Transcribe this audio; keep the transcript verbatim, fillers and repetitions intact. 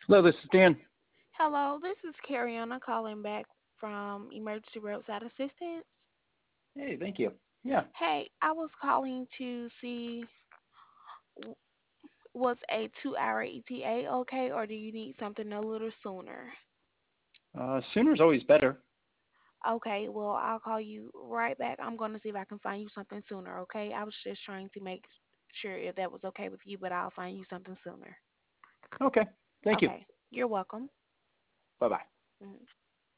Hello, this is Dan. Hello, this is Cariana calling back from Emergency Roadside Assistance. Hey, thank you. Yeah. Hey, I was calling to see w- was a two hour E T A okay, or do you need something a little sooner? Uh, sooner's always better. Okay, well, I'll call you right back. I'm going to see if I can find you something sooner, okay? I was just trying to make sure if that was okay with you, but I'll find you something sooner. Okay. Thank you. Okay, you're welcome. Bye bye. Mhm.